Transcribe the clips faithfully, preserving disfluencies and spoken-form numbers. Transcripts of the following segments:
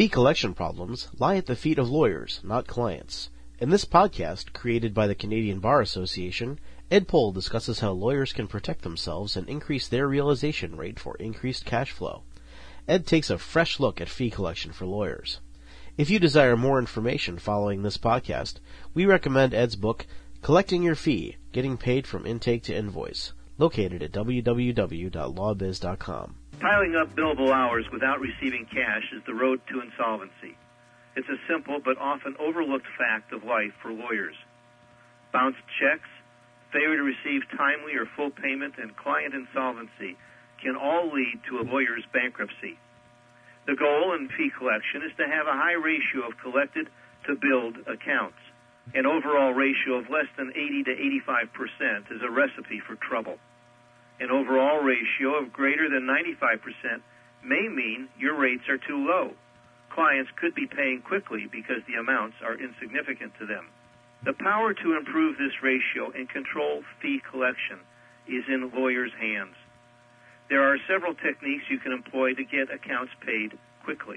Fee collection problems lie at the feet of lawyers, not clients. In this podcast, created by the Canadian Bar Association, Ed Pohl discusses how lawyers can protect themselves and increase their realization rate for increased cash flow. Ed takes a fresh look at fee collection for lawyers. If you desire more information following this podcast, we recommend Ed's book, Collecting Your Fee, Getting Paid from Intake to Invoice, located at w w w dot law biz dot com. Piling up billable hours without receiving cash is the road to insolvency. It's a simple but often overlooked fact of life for lawyers. Bounced checks, failure to receive timely or full payment, and client insolvency can all lead to a lawyer's bankruptcy. The goal in fee collection is to have a high ratio of collected to billed accounts. An overall ratio of less than eighty to eighty-five percent is a recipe for trouble. An overall ratio of greater than ninety-five percent may mean your rates are too low. Clients could be paying quickly because the amounts are insignificant to them. The power to improve this ratio and control fee collection is in lawyers' hands. There are several techniques you can employ to get accounts paid quickly.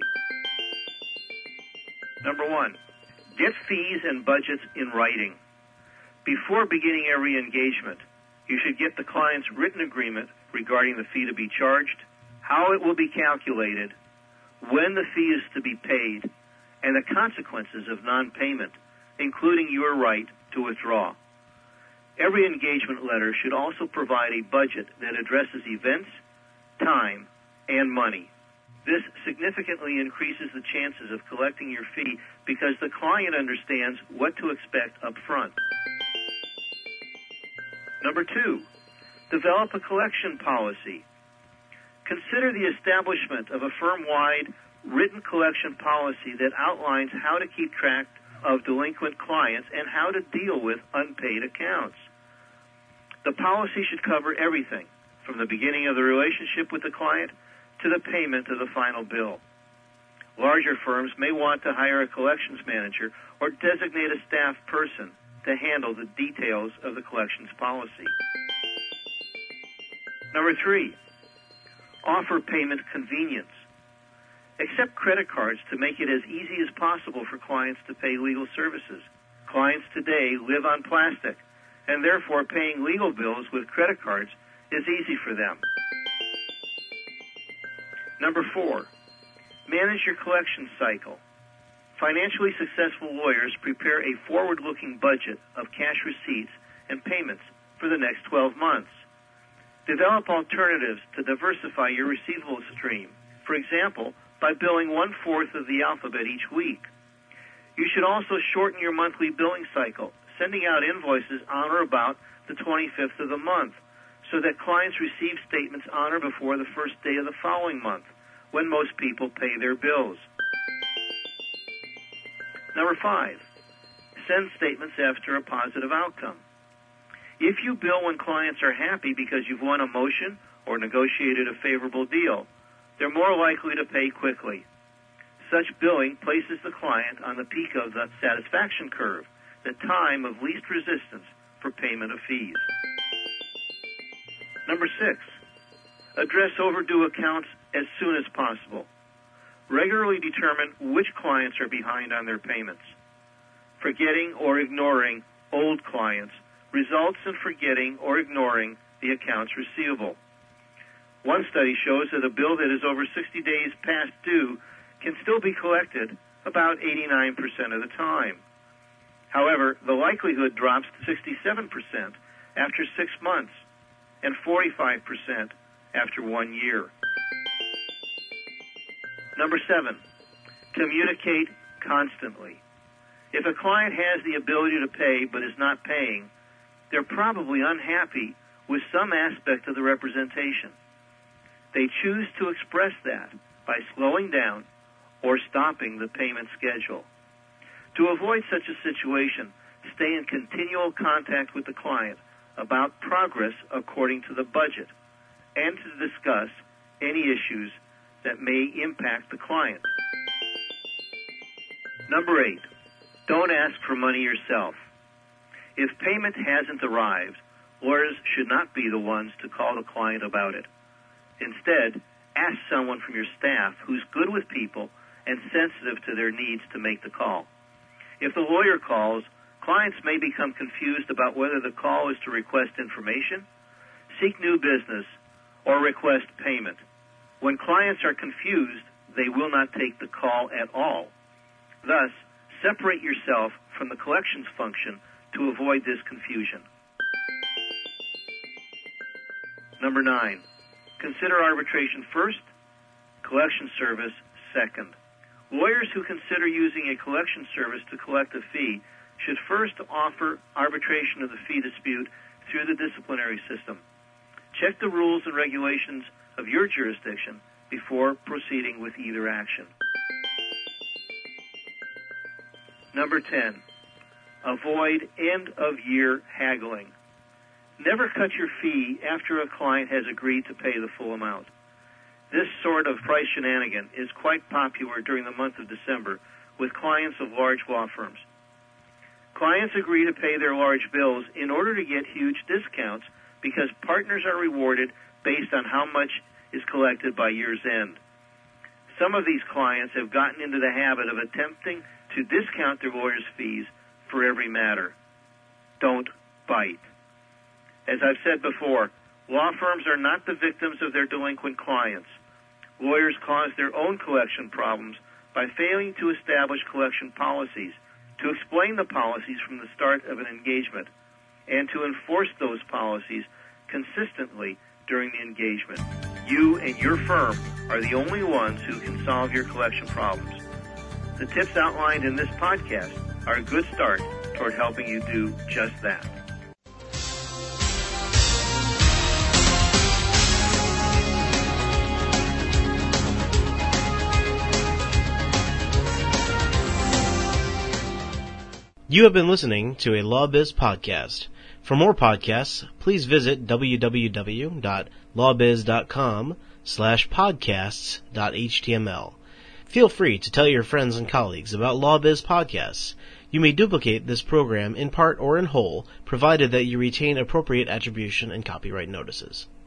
Number one, get fees and budgets in writing. Before beginning every engagement, you should get the client's written agreement regarding the fee to be charged, how it will be calculated, when the fee is to be paid, and the consequences of non-payment, including your right to withdraw. Every engagement letter should also provide a budget that addresses events, time, and money. This significantly increases the chances of collecting your fee because the client understands what to expect up front. Number two, develop a collection policy. Consider the establishment of a firm-wide written collection policy that outlines how to keep track of delinquent clients and how to deal with unpaid accounts. The policy should cover everything, from the beginning of the relationship with the client to the payment of the final bill. Larger firms may want to hire a collections manager or designate a staff person to handle the details of the collections policy. Number three, offer payment convenience. Accept credit cards to make it as easy as possible for clients to pay legal services. Clients today live on plastic, and therefore paying legal bills with credit cards is easy for them. Number four, manage your collection cycle. Financially successful lawyers prepare a forward-looking budget of cash receipts and payments for the next twelve months. Develop alternatives to diversify your receivables stream. For example, by billing one-fourth of the alphabet each week. You should also shorten your monthly billing cycle, sending out invoices on or about the twenty-fifth of the month, so that clients receive statements on or before the first day of the following month, when most people pay their bills. Number five, send statements after a positive outcome. If you bill when clients are happy because you've won a motion or negotiated a favorable deal, they're more likely to pay quickly. Such billing places the client on the peak of the satisfaction curve, the time of least resistance for payment of fees. Number six, address overdue accounts as soon as possible. Regularly determine which clients are behind on their payments. Forgetting or ignoring old clients results in forgetting or ignoring the accounts receivable. One study shows that a bill that is over sixty days past due can still be collected about eighty-nine percent of the time. However, the likelihood drops to sixty-seven percent after six months and forty-five percent after one year. Number seven, communicate constantly. If a client has the ability to pay but is not paying, they're probably unhappy with some aspect of the representation. They choose to express that by slowing down or stopping the payment schedule. To avoid such a situation, stay in continual contact with the client about progress according to the budget and to discuss any issues that may impact the client. Number eight, don't ask for money yourself. If payment hasn't arrived, lawyers should not be the ones to call the client about it. Instead, ask someone from your staff who's good with people and sensitive to their needs to make the call. If the lawyer calls, clients may become confused about whether the call is to request information, seek new business, or request payment. When clients are confused, they will not take the call at all. Thus, separate yourself from the collections function to avoid this confusion. Number nine, consider arbitration first, collection service second. Lawyers who consider using a collection service to collect a fee should first offer arbitration of the fee dispute through the disciplinary system. Check the rules and regulations of your jurisdiction before proceeding with either action. Number ten, avoid end-of-year haggling. Never cut your fee after a client has agreed to pay the full amount. This sort of price shenanigan is quite popular during the month of December with clients of large law firms. Clients agree to pay their large bills in order to get huge discounts because partners are rewarded based on how much is collected by year's end. Some of these clients have gotten into the habit of attempting to discount their lawyers' fees for every matter. Don't bite. As I've said before, law firms are not the victims of their delinquent clients. Lawyers cause their own collection problems by failing to establish collection policies, to explain the policies from the start of an engagement, and to enforce those policies consistently during the engagement. You and your firm are the only ones who can solve your collection problems. The tips outlined in this podcast are a good start toward helping you do just that. You have been listening to a LawBiz podcast. For more podcasts, please visit w w w dot lawbiz dot com slash podcasts dot h t m l. Feel free to tell your friends and colleagues about LawBiz podcasts. You may duplicate this program in part or in whole, provided that you retain appropriate attribution and copyright notices.